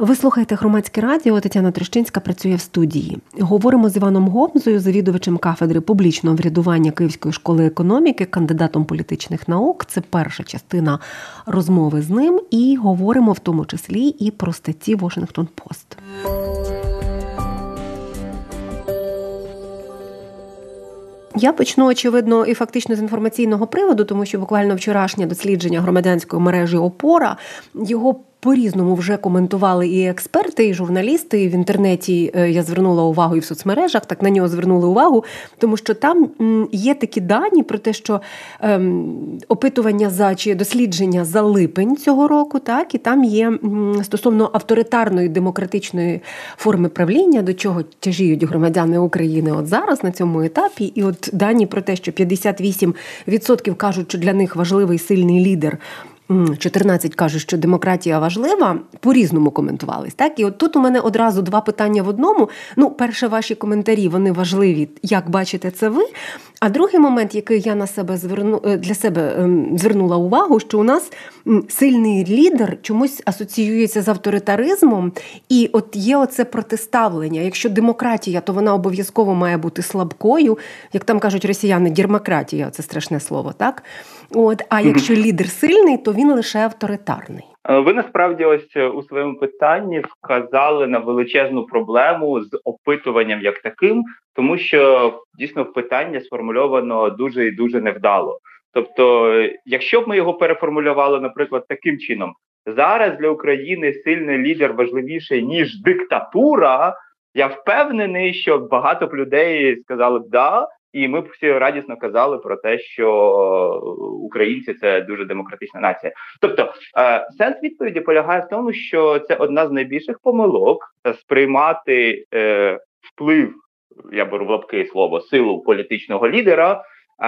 Ви слухаєте Громадське радіо, Тетяна Трощинська працює в студії. Говоримо з Іваном Гомзою, завідувачем кафедри публічного врядування Київської школи економіки, кандидатом політичних наук. Це перша частина розмови з ним. І говоримо в тому числі і про статті Washington Post. Я почну, очевидно, і фактично з інформаційного приводу, тому що буквально вчорашнє дослідження громадянської мережі «Опора», його по-різному вже коментували і експерти, і журналісти, і в інтернеті я звернула увагу, і в соцмережах так на нього звернули увагу, тому що там є такі дані про те, що опитування чи дослідження за липень цього року, так, і там є стосовно авторитарної демократичної форми правління, до чого тяжіють громадяни України от зараз на цьому етапі, і от дані про те, що 58% кажуть, що для них важливий сильний лідер, 14 кажуть, що демократія важлива, по-різному коментувались. Так? І от тут у мене одразу два питання в одному. Перше, ваші коментарі, вони важливі, як бачите це ви. А другий момент, який я для себе звернула увагу, що у нас сильний лідер чомусь асоціюється з авторитаризмом, і от є оце протиставлення. Якщо демократія, то вона обов'язково має бути слабкою, як там кажуть росіяни, дермократія, це страшне слово, так? А якщо лідер сильний, то він лише авторитарний. Ви насправді ось у своєму питанні вказали на величезну проблему з опитуванням як таким, тому що дійсно питання сформульовано дуже і дуже невдало. Тобто, якщо б ми його переформулювали, наприклад, таким чином, зараз для України сильний лідер важливіший, ніж диктатура, я впевнений, що багато б людей сказали б «да», і ми б всі радісно казали про те, що українці – це дуже демократична нація. Тобто, сенс відповіді полягає в тому, що це одна з найбільших помилок сприймати вплив, я беру в лапки слово, силу політичного лідера,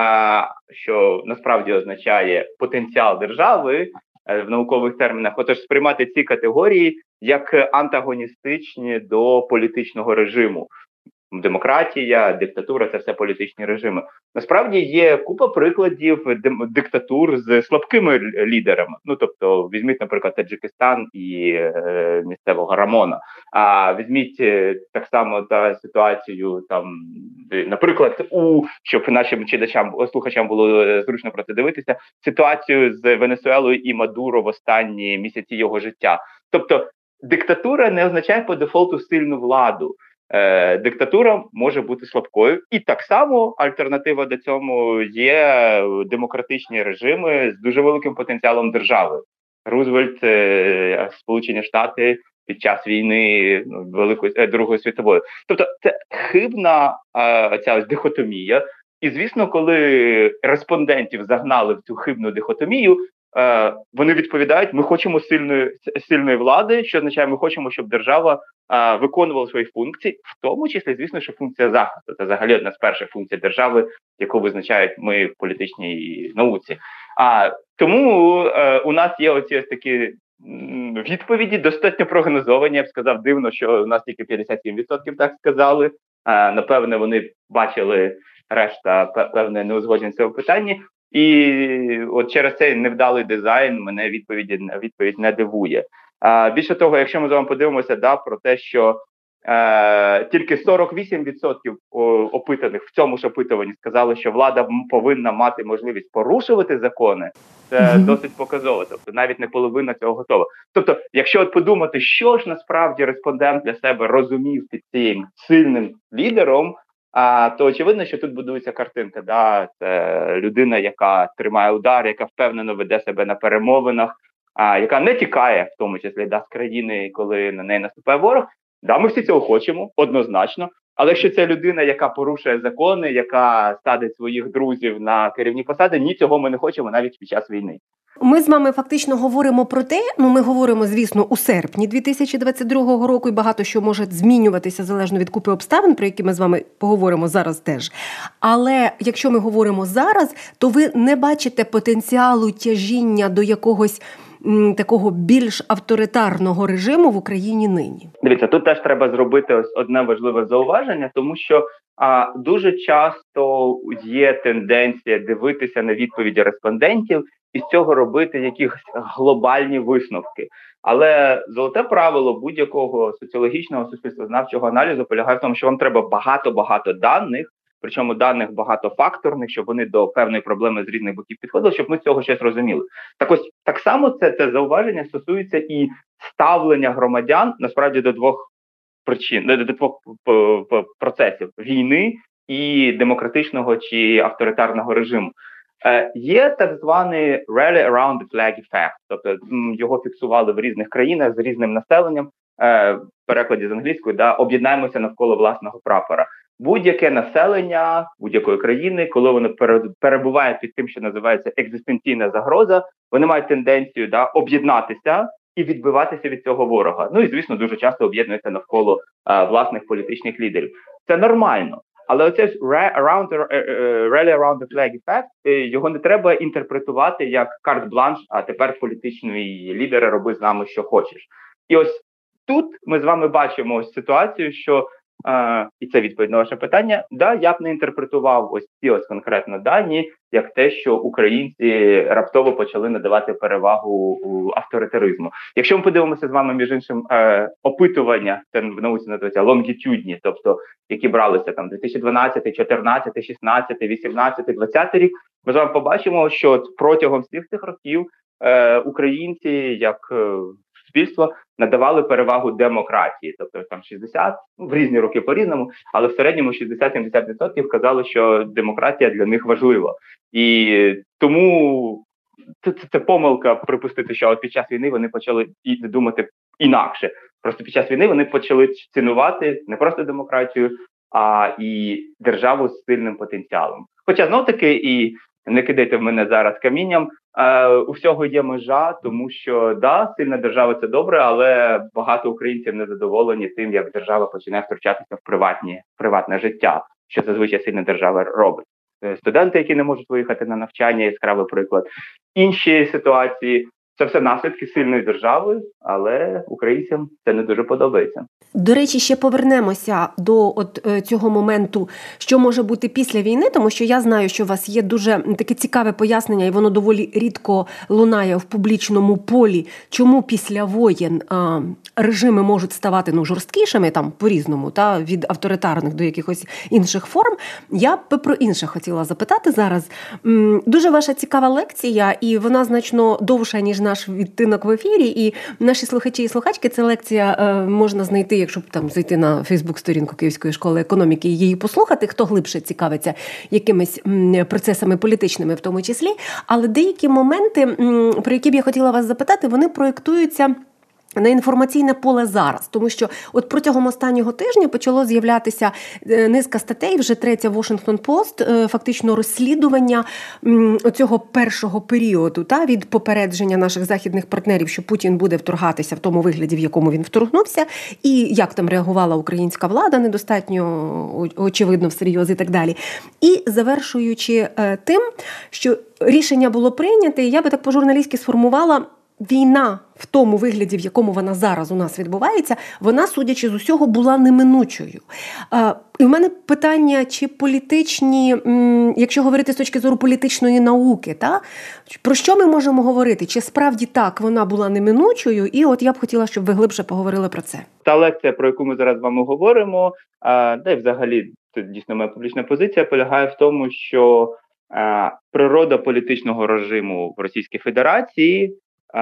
що насправді означає потенціал держави в наукових термінах. Отож, сприймати ці категорії як антагоністичні до політичного режиму. Демократія, диктатура – це все політичні режими. Насправді є купа прикладів диктатур з слабкими лідерами. Тобто, візьміть, наприклад, Таджикистан і місцевого Рамона. А візьміть так само та ситуацію, там, наприклад, щоб нашим слухачам було зручно про це дивитися, ситуацію з Венесуелою і Мадуро в останні місяці його життя. Тобто, диктатура не означає по дефолту сильну владу. Диктатура може бути слабкою. І так само альтернатива до цьому є демократичні режими з дуже великим потенціалом держави. Рузвельт, Сполучені Штати під час війни Другої світової. Тобто це хибна ця ось дихотомія. І, звісно, коли респондентів загнали в цю хибну дихотомію, вони відповідають, ми хочемо сильної влади, що означає, ми хочемо, щоб держава виконувала свої функції, в тому числі, звісно, що функція захисту. Це взагалі одна з перших функцій держави, яку визначають ми в політичній науці. Тому у нас є оці ось такі відповіді, достатньо прогнозовані. Я б сказав, дивно, що у нас тільки 57% так сказали. Напевне, вони бачили решта певне неузгодження в цьому питанні. І от через цей невдалий дизайн мене відповідь не дивує. Більше того, якщо ми з вами подивимося про те, що тільки 48% опитаних в цьому ж опитуванні сказали, що влада повинна мати можливість порушувати закони, це досить показово. Тобто навіть не половина цього готова. Тобто, якщо от подумати, що ж насправді респондент для себе розумів під цим сильним лідером, то очевидно, що тут будується картинка. Це людина, яка тримає удар, яка впевнено веде себе на перемовинах, яка не тікає, в тому числі, з країни, коли на неї наступає ворог. Ми всі цього хочемо, однозначно. Але якщо це людина, яка порушує закони, яка садить своїх друзів на керівні посади, ні, цього ми не хочемо навіть під час війни. Ми з вами фактично говоримо про те, ми говоримо, звісно, у серпні 2022 року, і багато що може змінюватися залежно від купи обставин, про які ми з вами поговоримо зараз теж. Але якщо ми говоримо зараз, то ви не бачите потенціалу тяжіння до якогось такого більш авторитарного режиму в Україні нині? Дивіться, тут теж треба зробити ось одне важливе зауваження, тому що дуже часто є тенденція дивитися на відповіді респондентів і з цього робити якісь глобальні висновки. Але золоте правило будь-якого соціологічного суспільствознавчого аналізу полягає в тому, що вам треба багато даних, причому даних багатофакторних, щоб вони до певної проблеми з різних боків підходили, щоб ми з цього щось розуміли. Так ось так само це зауваження стосується і ставлення громадян насправді до двох причин, до двох процесів: війни і демократичного чи авторитарного режиму. Є так званий rally around the flag effect, тобто його фіксували в різних країнах з різним населенням, в перекладі з англійської, об'єднаємося навколо власного прапора. Будь-яке населення будь-якої країни, коли воно перебуває під тим, що називається екзистенційна загроза, вони мають тенденцію об'єднатися і відбиватися від цього ворога. Ну і, звісно, дуже часто об'єднуються навколо власних політичних лідерів. Це нормально. Але оце rally around the flag effect, його не треба інтерпретувати як карт-бланш, а тепер політичний лідер роби з нами, що хочеш. І ось тут ми з вами бачимо ось ситуацію, що, і це відповідь на ваше питання, я б не інтерпретував ось ці конкретно дані, як те, що українці раптово почали надавати перевагу авторитаризму. Якщо ми подивимося з вами, між іншим, опитування, це в науці називається лонгітюдні, тобто які бралися там 2012, 14, 16, 18, 20 рік, ми з вами побачимо, що протягом всіх цих років українці, як суспільство, надавали перевагу демократії, тобто там 60, в різні роки по-різному, але в середньому 60-70% казали, що демократія для них важлива. І тому це помилка припустити, що під час війни вони почали думати інакше. Просто під час війни вони почали цінувати не просто демократію, а і державу з сильним потенціалом. Хоча, знов-таки, і не кидайте в мене зараз камінням, у всього є межа, тому що, сильна держава – це добре, але багато українців не задоволені тим, як держава починає втручатися в приватне життя, що зазвичай сильна держава робить. Студенти, які не можуть виїхати на навчання, яскравий приклад. Інші ситуації – це все наслідки сильної держави, але українцям це не дуже подобається. До речі, ще повернемося до цього моменту, що може бути після війни, тому що я знаю, що у вас є дуже таке цікаве пояснення, і воно доволі рідко лунає в публічному полі, чому після воєн режими можуть ставати жорсткішими, там по-різному, від авторитарних до якихось інших форм. Я б про інше хотіла запитати зараз. Дуже ваша цікава лекція, і вона значно довша, ніж наш відтинок в ефірі, і наші слухачі і слухачки, ця лекція можна знайти, якщо там зайти на Фейсбук-сторінку Київської школи економіки і її послухати, хто глибше цікавиться якимись процесами політичними в тому числі. Але деякі моменти, про які б я хотіла вас запитати, вони проєктуються на інформаційне поле зараз, тому що протягом останнього тижня почало з'являтися низка статей, вже третя Washington Post, фактично розслідування оцього першого періоду, від попередження наших західних партнерів, що Путін буде вторгатися в тому вигляді, в якому він вторгнувся, і як там реагувала українська влада, недостатньо очевидно всерйоз і так далі. І завершуючи тим, що рішення було прийняте, я би так по-журналістськи сформувала: війна в тому вигляді, в якому вона зараз у нас відбувається, вона, судячи з усього, була неминучою. І в мене питання, чи політичні, якщо говорити з точки зору політичної науки, про що ми можемо говорити? Чи справді так вона була неминучою? І я б хотіла, щоб ви глибше поговорили про це. Та лекція, про яку ми зараз з вами говоримо, і взагалі, це дійсно моя публічна позиція, полягає в тому, що природа політичного режиму в Російській Федерації,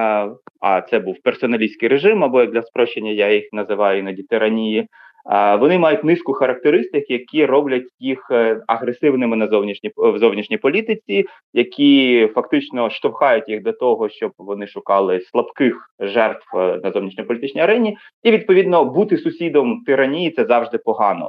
а це був персоналістський режим, або, як для спрощення я їх називаю іноді тиранії, вони мають низку характеристик, які роблять їх агресивними в зовнішній політиці, які фактично штовхають їх до того, щоб вони шукали слабких жертв на зовнішньополітичній арені, і, відповідно, бути сусідом тиранії – це завжди погано.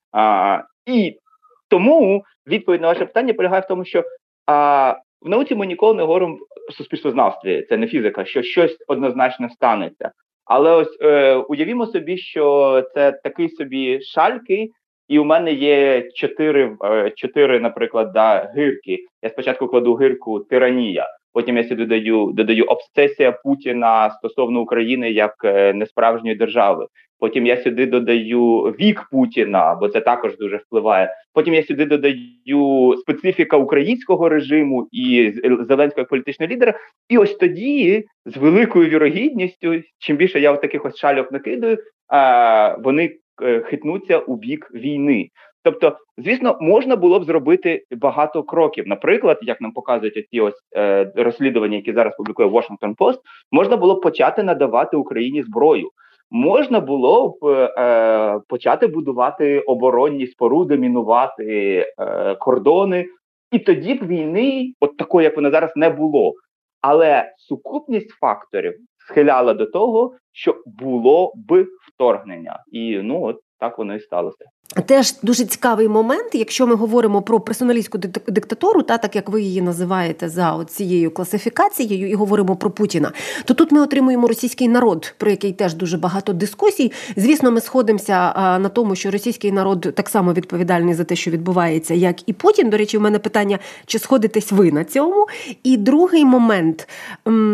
І тому відповідь на ваше питання полягає в тому, що в науці ми ніколи не говоримо в суспільствознавстві, це не фізика, що щось однозначно станеться. Але ось уявімо собі, що це такий собі шальки, і у мене є чотири, наприклад, гирки. Я спочатку кладу гирку тиранія. Потім я сюди додаю обсесія Путіна стосовно України як несправжньої держави. Потім я сюди додаю вік Путіна, бо це також дуже впливає. Потім я сюди додаю специфіка українського режиму і Зеленського як політичного лідера. І ось тоді, з великою вірогідністю, чим більше я таких ось шальок накидаю, вони хитнуться у бік війни. Тобто, звісно, можна було б зробити багато кроків. Наприклад, як нам показують ці ось розслідування, які зараз публікує Washington Post, можна було б почати надавати Україні зброю. Можна було б почати будувати оборонні споруди, мінувати кордони, і тоді б війни, от такої, як вона зараз, не було. Але сукупність факторів схиляла до того, що було б вторгнення. І, от так воно і сталося. Теж дуже цікавий момент, якщо ми говоримо про персоналістську диктатуру, так як ви її називаєте за цією класифікацією, і говоримо про Путіна, то тут ми отримуємо російський народ, про який теж дуже багато дискусій. Звісно, ми сходимося на тому, що російський народ так само відповідальний за те, що відбувається, як і Путін. До речі, у мене питання, чи сходитесь ви на цьому? І другий момент –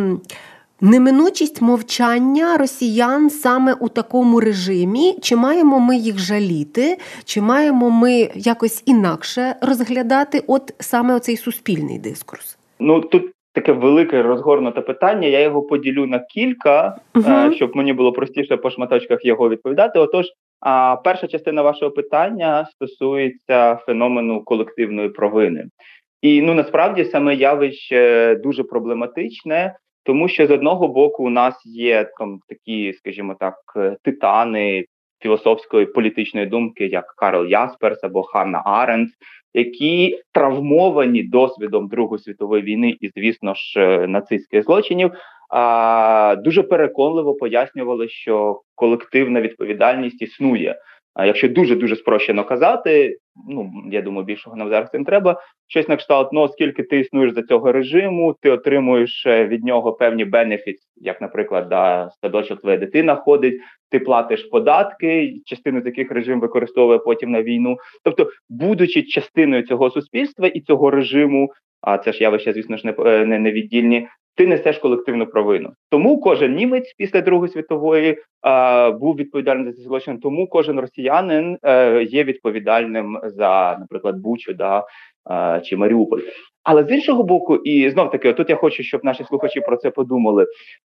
неминучість мовчання росіян саме у такому режимі. Чи маємо ми їх жаліти, чи маємо ми якось інакше розглядати саме оцей суспільний дискурс? Тут таке велике розгорнуте питання, я його поділю на кілька, щоб мені було простіше по шматочках його відповідати. Отож, перша частина вашого питання стосується феномену колективної провини. І, насправді, саме явище дуже проблематичне, тому що з одного боку у нас є такі, скажімо так, титани філософської політичної думки, як Карл Ясперс або Ханна Аренд, які травмовані досвідом Другої світової війни і, звісно ж, нацистських злочинів, дуже переконливо пояснювали, що колективна відповідальність існує. А якщо дуже-дуже спрощено казати, я думаю, більшого нам зараз не треба, щось на кшталт, оскільки ти існуєш за цього режиму, ти отримуєш від нього певні бенефіти, як, наприклад, садочок твоя дитина ходить, ти платиш податки, частину з яких режим використовує потім на війну. Тобто, будучи частиною цього суспільства і цього режиму, а це ж явище, звісно ж, не віддільні, ти несеш колективну провину. Тому кожен німець після Другої світової був відповідальним за ці злочин, тому кожен росіянин є відповідальним за, наприклад, Бучу чи Маріуполь. Але з іншого боку, і знов-таки, тут я хочу, щоб наші слухачі про це подумали,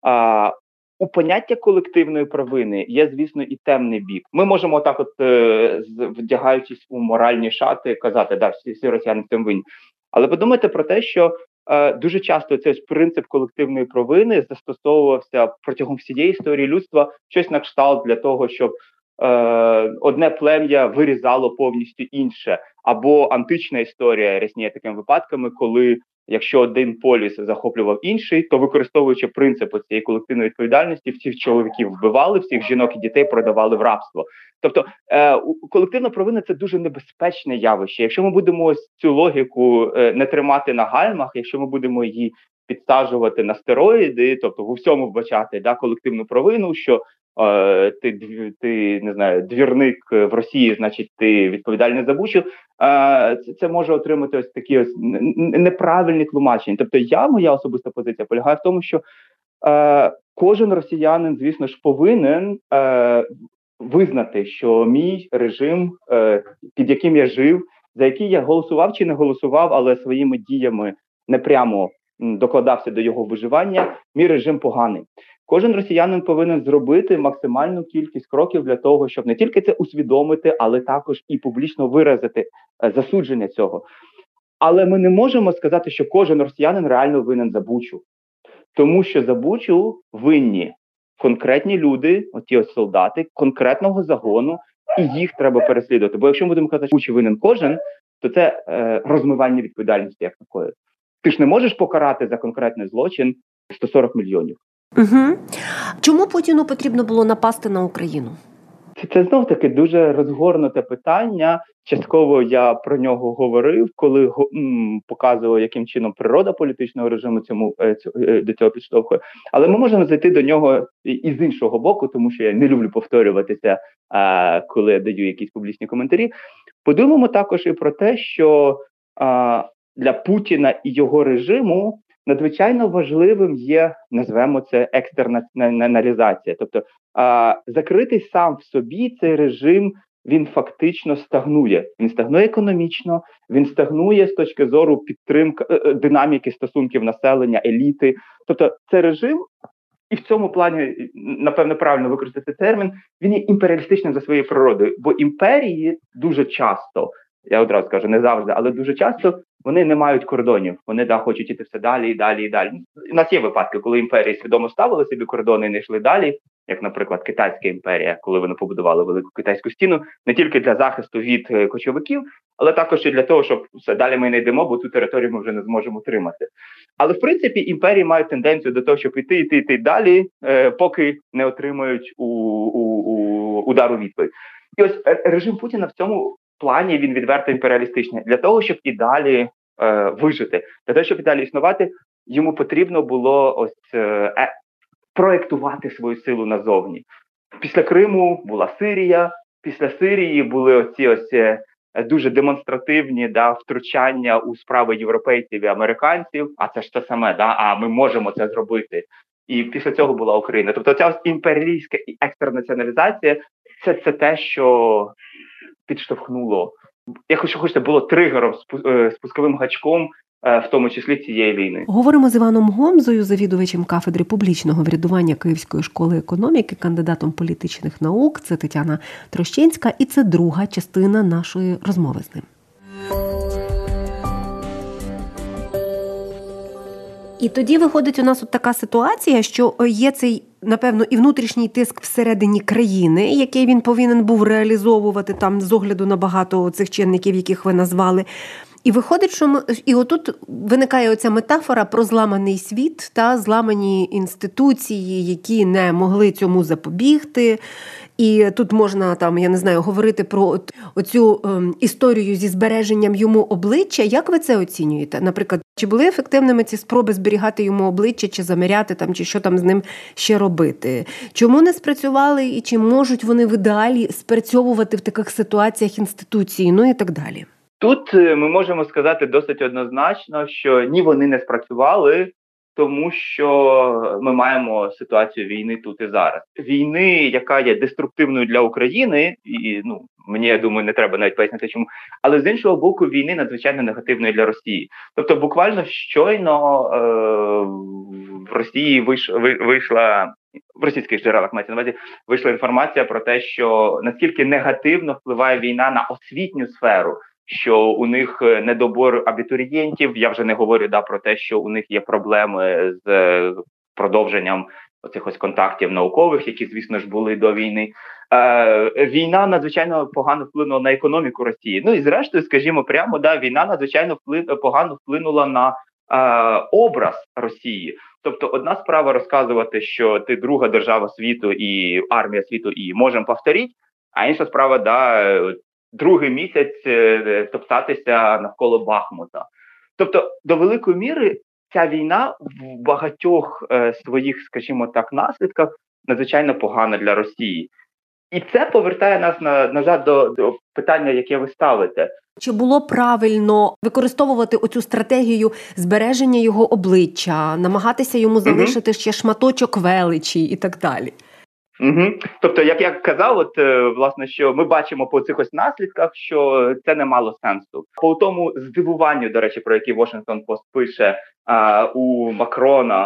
у поняття колективної провини є, звісно, і темний бік. Ми можемо так вдягаючись у моральні шати, казати, всі росіяни цим винні. Але подумайте про те, що дуже часто цей принцип колективної провини застосовувався протягом всієї історії людства, щось на кшталт для того, щоб одне плем'я вирізало повністю інше. Або антична історія рясніє такими випадками, коли якщо один поліс захоплював інший, то використовуючи принцип цієї колективної відповідальності, всіх чоловіків вбивали, всіх жінок і дітей продавали в рабство. Тобто колективна провина – це дуже небезпечне явище. Якщо ми будемо цю логіку не тримати на гальмах, якщо ми будемо її підсаджувати на стероїди, тобто в усьому вбачати колективну провину, що ти не знаю, двірник в Росії, значить ти відповідальний за Бучу, це може отримати ось такі ось неправильні тлумачення. Тобто моя особиста позиція полягає в тому, що кожен росіянин, звісно ж, повинен визнати, що мій режим, під яким я жив, за який я голосував чи не голосував, але своїми діями непрямо докладався до його виживання, мій режим поганий. Кожен росіянин повинен зробити максимальну кількість кроків для того, щоб не тільки це усвідомити, але також і публічно виразити засудження цього. Але ми не можемо сказати, що кожен росіянин реально винен за Бучу. Тому що за Бучу винні конкретні люди, оті ось солдати, конкретного загону, і їх треба переслідувати. Бо якщо ми будемо казати, що Бучі винен кожен, то це розмивання відповідальності як такої. Ти ж не можеш покарати за конкретний злочин 140 мільйонів. Угу. Чому Путіну потрібно було напасти на Україну? Це знов-таки дуже розгорнуте питання. Частково я про нього говорив, коли показував, яким чином природа політичного режиму до цього підштовхує. Але ми можемо зайти до нього і з іншого боку, тому що я не люблю повторюватися, коли я даю якісь публічні коментарі. Подумаємо також і про те, що для Путіна і його режиму надзвичайно важливим є, назвемо це, екстернаціоналізація. Тобто закритий сам в собі цей режим, він фактично стагнує. Він стагнує економічно, він стагнує з точки зору підтримки динаміки стосунків населення, еліти. Тобто це режим, і в цьому плані, напевно, правильно використати термін, він є імперіалістичним за своєю природою. Бо імперії дуже часто, я одразу скажу, не завжди, але дуже часто вони не мають кордонів. Вони хочуть іти все далі і далі і далі. У нас є випадки, коли імперії свідомо ставили собі кордони і не йшли далі, як, наприклад, Китайська імперія, коли вони побудували Велику Китайську стіну, не тільки для захисту від кочовиків, але також і для того, щоб все далі ми не йдемо, бо ту територію ми вже не зможемо тримати. Але, в принципі, імперії мають тенденцію до того, щоб йти далі, поки не отримають удару відповідь. І ось режим Путіна в цьому плані він відверто імперіалістичний. Для того, щоб і далі вижити, для того, щоб і далі існувати, йому потрібно було проєктувати свою силу назовні. Після Криму була Сирія, після Сирії були оці дуже демонстративні втручання у справи європейців і американців, а це ж те саме, а ми можемо це зробити. І після цього була Україна. Тобто ця імперіалістська і екстернаціоналізація – це те, що підштовхнуло, якщо хочете, було тригером, спусковим гачком, в тому числі цієї війни. Говоримо з Іваном Гомзою, завідувачем кафедри публічного врядування Київської школи економіки, кандидатом політичних наук. Це Тетяна Трощинська, і це друга частина нашої розмови з ним. І тоді виходить у нас от така ситуація, що є цей, напевно, і внутрішній тиск всередині країни, який він повинен був реалізовувати там з огляду на багато цих чинників, яких ви назвали. І виходить, що і отут виникає оця метафора про зламаний світ та зламані інституції, які не могли цьому запобігти. І тут можна, я не знаю, говорити про оцю історію зі збереженням йому обличчя. Як ви це оцінюєте? Наприклад, чи були ефективними ці спроби зберігати йому обличчя, чи заміряти чи що там з ним ще робити? Чому не спрацювали і чи можуть вони в ідеалі спрацьовувати в таких ситуаціях інституції, і так далі? Тут ми можемо сказати досить однозначно, що ні, вони не спрацювали, тому що ми маємо ситуацію війни тут і зараз. Війни, яка є деструктивною для України, і мені, я думаю, не треба навіть пояснити чому, але з іншого боку, війни надзвичайно негативної для Росії. Тобто буквально щойно в Росії вийшла, в російських джерелах мається на увазі, вийшла інформація про те, що наскільки негативно впливає війна на освітню сферу, що у них недобор абітурієнтів, я вже не говорю про те, що у них є проблеми з продовженням оцих контактів наукових, які, звісно ж, були до війни. Війна надзвичайно погано вплинула на економіку Росії. І зрештою, скажімо прямо, війна надзвичайно погано вплинула на образ Росії. Тобто одна справа розказувати, що ти друга держава світу і армія світу і можемо повторити, а інша справа, другий місяць топтатися навколо Бахмута. Тобто, до великої міри, ця війна в багатьох своїх, скажімо так, наслідках надзвичайно погана для Росії. І це повертає нас назад до питання, яке ви ставите. Чи було правильно використовувати оцю стратегію збереження його обличчя, намагатися йому залишити ще шматочок величі і так далі? Тобто, як я казав, власне, що ми бачимо по цих наслідках, що це не мало сенсу. По тому здивуванню, до речі, про яке Washington Post пише у Макрона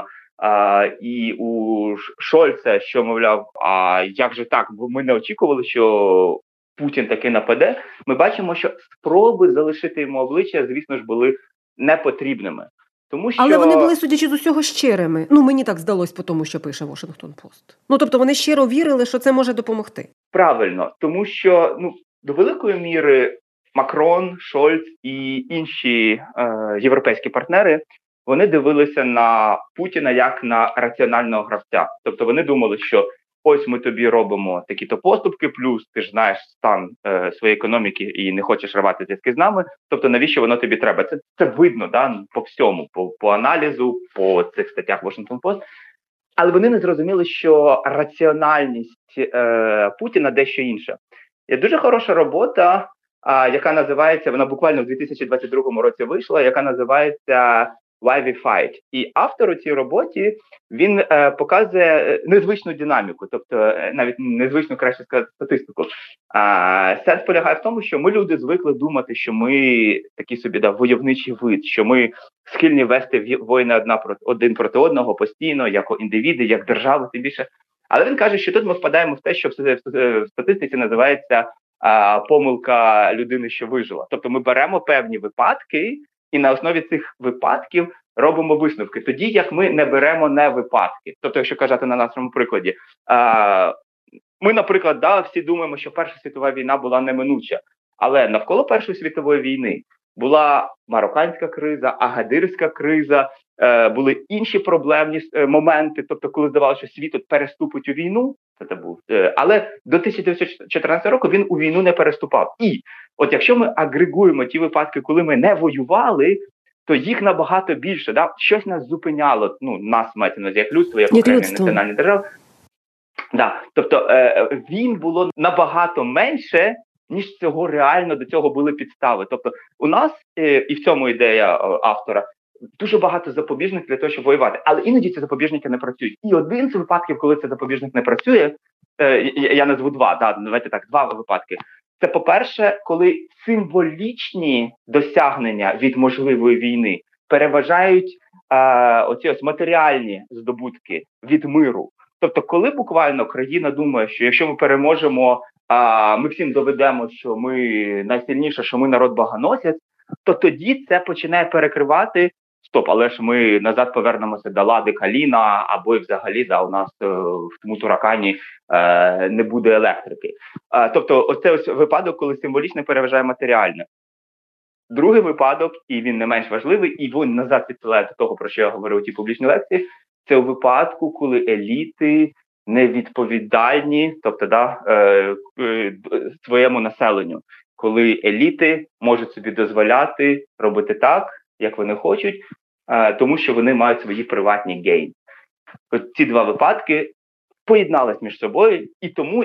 і у Шольца, що, мовляв, а як же так, бо ми не очікували, що Путін таки нападе, ми бачимо, що спроби залишити йому обличчя, звісно ж, були непотрібними. Тому що... Але вони були, судячи з усього, щирими. Мені так здалось по тому, що пише Washington Post. Тобто вони щиро вірили, що це може допомогти. Правильно, тому що до великої міри Макрон, Шольц і інші європейські партнери, вони дивилися на Путіна як на раціонального гравця. Тобто вони думали, що ось ми тобі робимо такі-то поступки, плюс ти ж знаєш стан своєї економіки і не хочеш рвати зв'язки з нами, тобто навіщо воно тобі треба? Це видно по всьому, по аналізу, по цих статтях Washington Post. Але вони не зрозуміли, що раціональність Путіна дещо інша. Є дуже хороша робота, яка називається, вона буквально в 2022 році вийшла, яка називається Why We Fight. І автор у цій роботі, він показує незвичну динаміку, тобто навіть незвичну, краще сказати, статистику. Сенс полягає в тому, що ми люди звикли думати, що ми такий собі войовничий вид, що ми схильні вести воїни один проти одного постійно, як індивіди, як держави, тим більше. Але він каже, що тут ми впадаємо в те, що в статистиці називається помилка людини, що вижила. Тобто ми беремо певні випадки і на основі цих випадків робимо висновки. Тоді, як ми не беремо не випадки. Тобто, якщо казати на нашому прикладі, ми, наприклад, всі думаємо, що Перша світова війна була неминуча, але навколо Першої світової війни була марокканська криза, агадирська криза, були інші проблемні моменти, тобто коли здавалося, що світ переступить у війну, це був, але до 1914 року він у війну не переступав. І от якщо ми агрегуємо ті випадки, коли ми не воювали, то їх набагато більше. Да? Щось нас зупиняло, нас мається на увазі, як людство, як окремі національні держави. Да. Тобто він було набагато менше, ніж цього реально до цього були підстави. Тобто у нас, і в цьому ідея автора, дуже багато запобіжників для того, щоб воювати. Але іноді ці запобіжники не працюють. І один з випадків, коли цей запобіжник не працює, я назву два випадки. Це, по-перше, коли символічні досягнення від можливої війни переважають оці матеріальні здобутки від миру. Тобто, коли буквально країна думає, що якщо ми переможемо, ми всім доведемо, що ми найсильніше, що ми народ-баганосець, то тоді це починає перекривати, але ж ми назад повернемося до Лади Каліна, або і взагалі у нас в тому Туракані не буде електрики. Тобто, оце випадок, коли символічне переважає матеріальне. Другий випадок, і він не менш важливий, і він назад відсилає до того, про що я говорив у тій публічній лекції, це у випадку, коли еліти невідповідальні, тобто своєму населенню, коли еліти можуть собі дозволяти робити так, як вони хочуть, тому що вони мають свої приватні гейн. Ці два випадки поєднались між собою, і тому,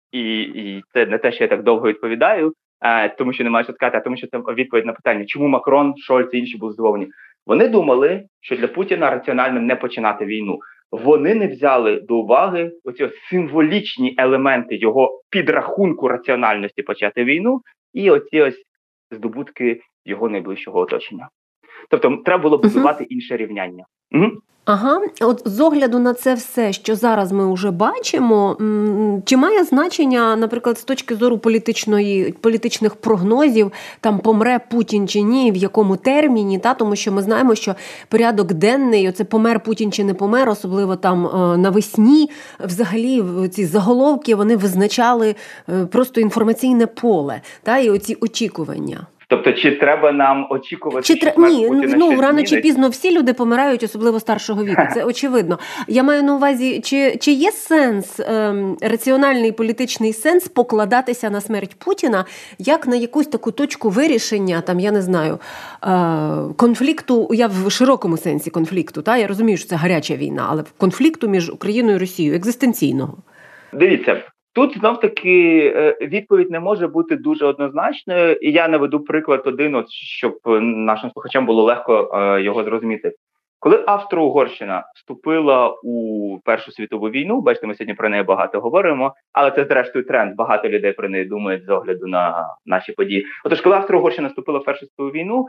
і це не те, що я так довго відповідаю, тому що немає що сказати, а тому що це відповідь на питання, чому Макрон, Шольц і інші були здивовані. Вони думали, що для Путіна раціонально не починати війну. Вони не взяли до уваги оці символічні елементи його підрахунку раціональності почати війну і оці здобутки його найближчого оточення. Тобто треба було будувати інше рівняння. Ага, от з огляду на це все, що зараз ми вже бачимо, чи має значення, наприклад, з точки зору політичних прогнозів, там помре Путін чи ні, в якому терміні, тому що ми знаємо, що порядок денний, оце помер Путін чи не помер, особливо там навесні, взагалі ці заголовки, вони визначали просто інформаційне поле, і оці очікування. Тобто, чи треба нам очікувати, Ні, рано чи пізно всі люди помирають, особливо старшого віку, це очевидно. Я маю на увазі, чи є сенс, раціональний політичний сенс покладатися на смерть Путіна, як на якусь таку точку вирішення, я не знаю, конфлікту, я в широкому сенсі конфлікту, я розумію, що це гаряча війна, але конфлікту між Україною і Росією, екзистенційного. Дивіться, тут знов-таки відповідь не може бути дуже однозначною, і я наведу приклад один, щоб нашим слухачам було легко його зрозуміти. Коли Австро-Угорщина вступила у Першу світову війну, бачите, ми сьогодні про неї багато говоримо, але це зрештою тренд, багато людей про неї думають з огляду на наші події. Отож, коли Австро-Угорщина вступила в Першу світову війну,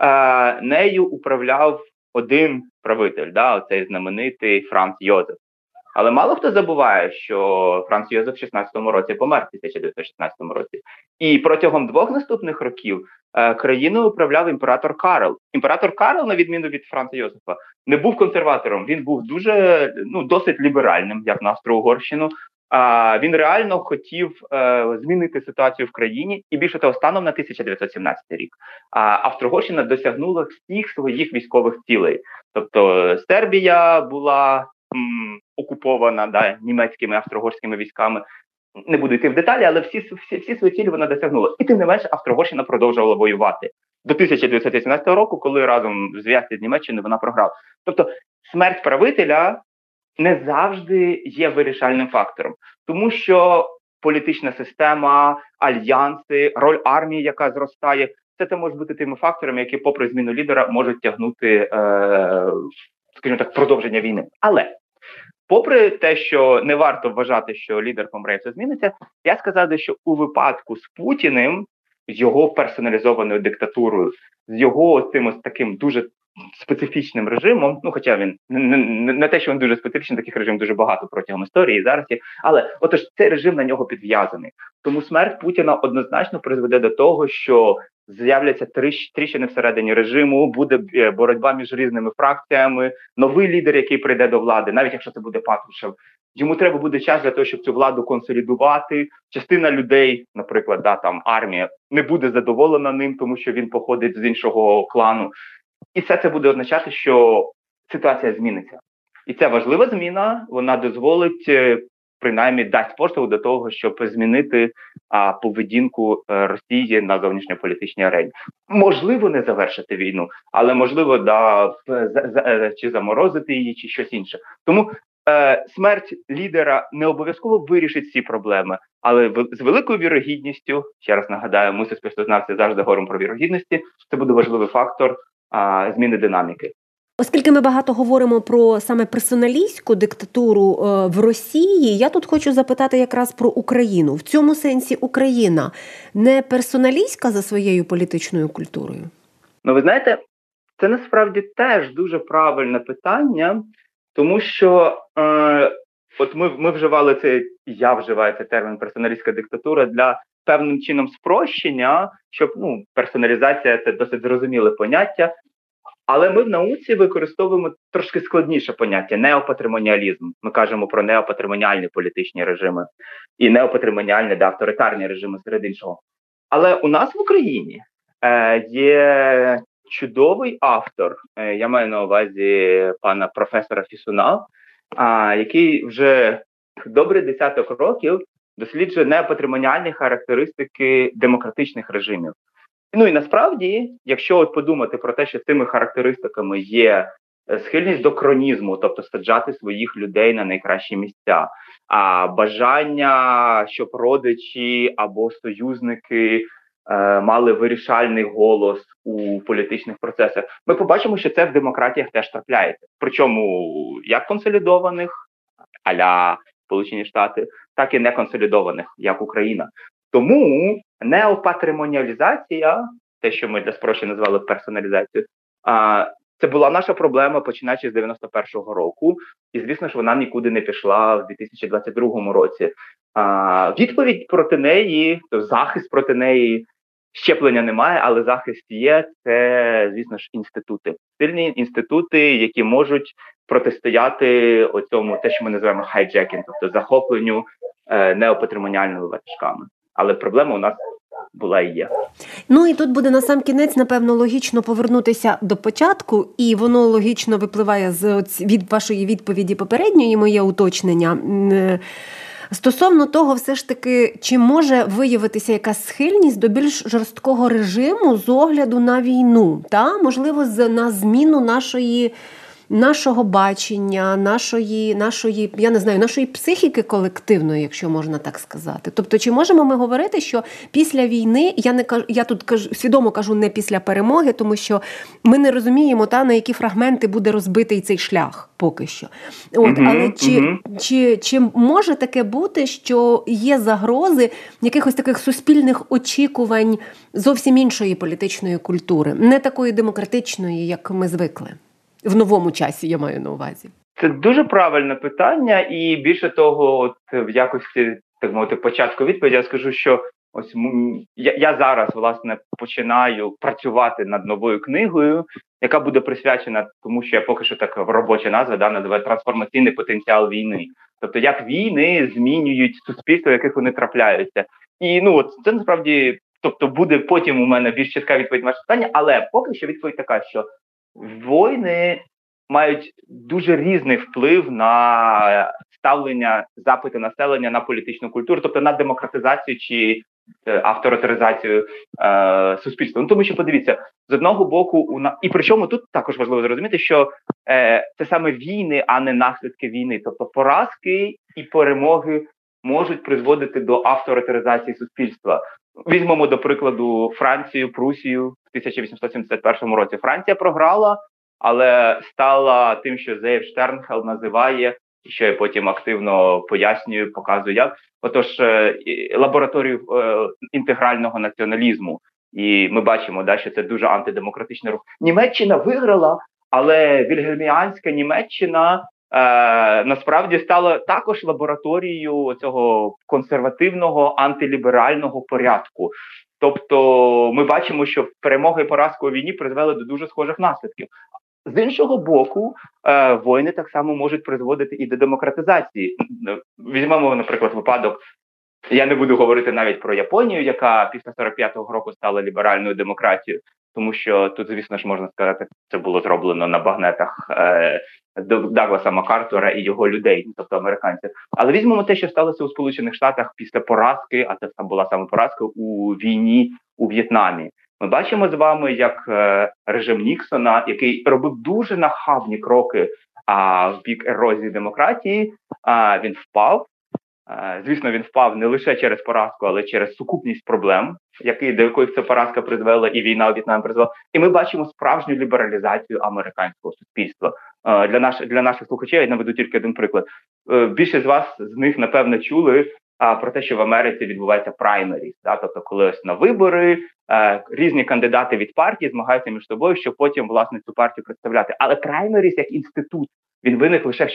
нею управляв один правитель, оцей знаменитий Франц Йозеф. Але мало хто забуває, що Франц Йозеф в 16-му році помер, в 1916 році. І протягом 2 наступних років країною управляв імператор Карл. Імператор Карл, на відміну від Франца Йозефа, не був консерватором. Він був досить ліберальним, як на Австро-Угорщину. Він реально хотів змінити ситуацію в країні. І більше того, станом на 1917 рік Австро-Угорщина досягнула всіх своїх військових цілей. Тобто Сербія була окупована німецькими австро-угорськими військами. Не буду йти в деталі, але всі свої цілі вона досягнула. І тим не менше Австро-Угорщина продовжувала воювати. До 1918 року, коли разом в зв'язці з Німеччиною вона програла. Тобто смерть правителя не завжди є вирішальним фактором. Тому що політична система, альянси, роль армії, яка зростає, все це може бути тими факторами, які, попри зміну лідера, можуть тягнути, скажімо так, продовження війни. Але попри те, що не варто вважати, що лідер помре і все зміниться, я сказав би, що у випадку з Путіним, з його персоналізованою диктатурою, з його цим ось таким дуже специфічним режимом, ну хоча він не те, що він дуже специфічний, таких режимів дуже багато протягом історії і зараз є, але отож цей режим на нього підв'язаний. Тому смерть Путіна однозначно призведе до того, що з'являться тріщини всередині режиму, буде боротьба між різними фракціями, новий лідер, який прийде до влади, навіть якщо це буде Патрушев, йому треба буде час для того, щоб цю владу консолідувати. Частина людей, наприклад, там армія, не буде задоволена ним, тому що він походить з іншого клану. І все це буде означати, що ситуація зміниться. І ця важлива зміна, вона дозволить, принаймні, дасть поштовх до того, щоб змінити поведінку Росії на зовнішньополітичній арені. Можливо, не завершити війну, але можливо, чи заморозити її, чи щось інше. Тому смерть лідера не обов'язково вирішить ці проблеми, але з великою вірогідністю, ще раз нагадаю, ми суспільствознавці завжди говоримо про вірогідності, це буде важливий фактор зміни динаміки. Оскільки ми багато говоримо про саме персоналістську диктатуру в Росії, я тут хочу запитати якраз про Україну. В цьому сенсі Україна не персоналістська за своєю політичною культурою? Ну, ви знаєте, це насправді теж дуже правильне питання, тому що от ми вживали я вживаю цей термін персоналістська диктатура для певним чином спрощення, щоб персоналізація – це досить зрозуміле поняття, але ми в науці використовуємо трошки складніше поняття – неопатримоніалізм. Ми кажемо про неопатримоніальні політичні режими і неопатримоніальні та авторитарні режими серед іншого. Але у нас в Україні є чудовий автор, я маю на увазі пана професора Фісуна, який вже добрий десяток років досліджує неопатримоніальні характеристики демократичних режимів. Ну і насправді, якщо от подумати про те, що цими характеристиками є схильність до кронізму, тобто саджати своїх людей на найкращі місця, бажання, щоб родичі або союзники мали вирішальний голос у політичних процесах, ми побачимо, що це в демократіях теж трапляється. Причому як консолідованих, а-ля Сполучені Штати, так і неконсолідованих, як Україна. Тому неопатримоніалізація, те, що ми для спрощення назвали персоналізацією, це була наша проблема, починаючи з 91-го року. І, звісно ж, вона нікуди не пішла в 2022 році. Відповідь проти неї, захист проти неї, щеплення немає, але захист є. Це, звісно ж, інститути. Сильні інститути, які можуть протистояти оцьому, те, що ми називаємо хайджекінг, тобто захопленню неопатримоніальними ватажками. Але проблема у нас була і є. Ну і тут буде насамкінець, напевно, логічно повернутися до початку, і воно логічно випливає від вашої відповіді попередньої, моє уточнення. Стосовно того, все ж таки, чи може виявитися якась схильність до більш жорсткого режиму з огляду на війну, можливо, на зміну нашого бачення, нашої, я не знаю, нашої психіки колективної, якщо можна так сказати. Тобто, чи можемо ми говорити, що після війни, я тут свідомо кажу не після перемоги, тому що ми не розуміємо, на які фрагменти буде розбитий цей шлях поки що. Але чи може таке бути, що є загрози якихось таких суспільних очікувань зовсім іншої політичної культури, не такої демократичної, як ми звикли? В новому часі, я маю на увазі. Це дуже правильне питання, і більше того, в якості, так мовити, початку відповіді я скажу, що ось я зараз, власне, починаю працювати над новою книгою, яка буде присвячена тому, що я поки що так в робоча назва називаю «Трансформаційний потенціал війни». Тобто, як війни змінюють суспільство, в яких вони трапляються. І, це насправді, тобто, буде потім у мене більш чітка відповідь на ваше питання, але поки що відповідь така, що війни мають дуже різний вплив на ставлення запиту населення на політичну культуру, тобто на демократизацію чи авторитаризацію суспільства. Тому що, подивіться, з одного боку, і причому тут також важливо зрозуміти, що це саме війни, а не наслідки війни. Тобто поразки і перемоги можуть призводити до авторитаризації суспільства. Візьмемо, до прикладу, Францію, Прусію в 1871 році. Франція програла, але стала тим, що Зеєв Штернхел називає, що я потім активно пояснюю, показую як. Отож, лабораторію інтегрального націоналізму. І ми бачимо, що це дуже антидемократичний рух. Німеччина виграла, але вільгельміанська Німеччина насправді стала також лабораторією цього консервативного антиліберального порядку. Тобто ми бачимо, що перемога і поразка у війні призвели до дуже схожих наслідків. З іншого боку, війни так само можуть призводити і до демократизації. Візьмемо, наприклад, випадок, я не буду говорити навіть про Японію, яка після 45-го року стала ліберальною демократією, тому що тут, звісно ж, можна сказати, це було зроблено на багнетах Дагласа МакАртура і його людей, тобто американців. Але візьмемо те, що сталося у Сполучених Штатах після поразки, а це була саме поразка у війні у В'єтнамі. Ми бачимо з вами, як режим Ніксона, який робив дуже нахабні кроки в бік ерозії демократії, він впав. Звісно, він впав не лише через поразку, але через сукупність проблем, до яких ця поразка призвела, і війна у В'єтнамі призвела. І ми бачимо справжню лібералізацію американського суспільства. Для наших слухачів я наведу тільки один приклад. Більшість з вас з них, напевно, чули про те, що в Америці відбувається праймеріс. Тобто, коли ось на вибори різні кандидати від партії змагаються між собою, щоб потім, власне, цю партію представляти. Але праймеріс як інститут, він виник лише в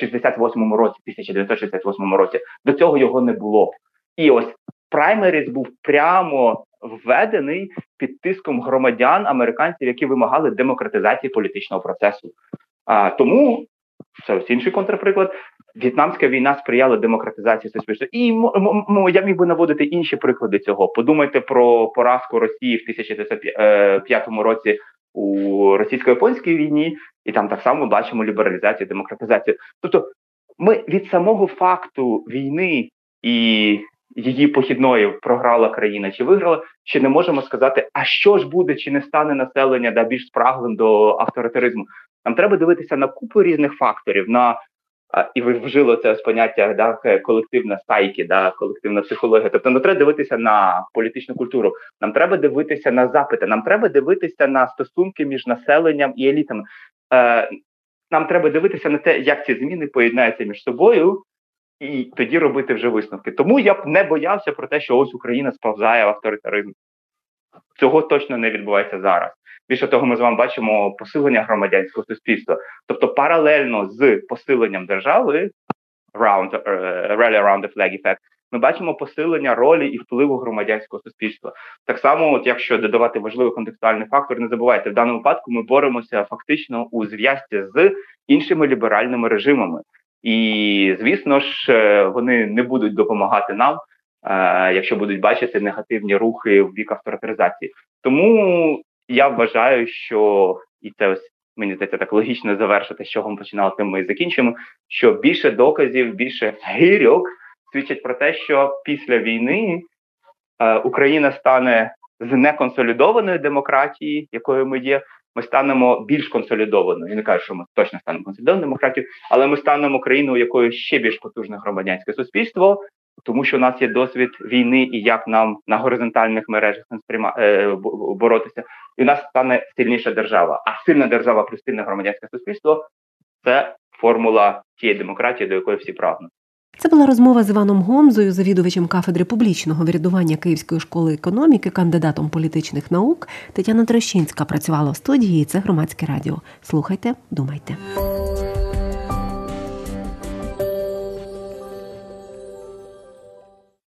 1968 році. До цього його не було. І ось праймеріс був прямо введений під тиском громадян, американців, які вимагали демократизації політичного процесу. Тому, це ось інший контрприклад, В'єтнамська війна сприяла демократизації суспільства. І я міг би наводити інші приклади цього. Подумайте про поразку Росії в 1905 році у російсько-японській війні, і там так само бачимо лібералізацію, демократизацію. Тобто ми від самого факту війни і її похідної програла країна чи виграла, ще не можемо сказати, а що ж буде, чи не стане населення більш спраглим до авторитаризму. Нам треба дивитися на купу різних факторів, і ви вжили це поняття колективна стайки, колективна психологія. Тобто не треба дивитися на політичну культуру, нам треба дивитися на запити, нам треба дивитися на стосунки між населенням і елітами. Нам треба дивитися на те, як ці зміни поєднаються між собою, і тоді робити вже висновки. Тому я б не боявся про те, що ось Україна сповзає в авторитаризм. Цього точно не відбувається зараз. Більше того, ми з вами бачимо посилення громадянського суспільства. Тобто паралельно з посиленням держави, rally around the flag effect, ми бачимо посилення ролі і впливу громадянського суспільства. Так само, якщо додавати важливий контекстуальний фактор, не забувайте, в даному випадку ми боремося фактично у зв'язці з іншими ліберальними режимами. І, звісно ж, вони не будуть допомагати нам, якщо будуть бачити негативні рухи в бік авторитаризації. Тому я вважаю, що, і це ось, мені здається, так логічно завершити, з чого ми починали, тим ми і закінчимо, що більше доказів, більше гирьок свідчать про те, що після війни Україна стане з неконсолідованої демократії, якою ми є, ми станемо більш консолідованою. Я не кажу, що ми точно станемо консолідованою демократією, але ми станемо країною, у якої ще більш потужне громадянське суспільство, тому що у нас є досвід війни і як нам на горизонтальних мережах боротися. І у нас стане сильніша держава. А сильна держава плюс сильне громадянське суспільство – це формула тієї демократії, до якої всі прагнуть. Це була розмова з Іваном Гомзою, завідувачем кафедри публічного врядування Київської школи економіки, кандидатом політичних наук. Тетяна Трощинська працювала в студії, і це Громадське радіо. Слухайте, думайте.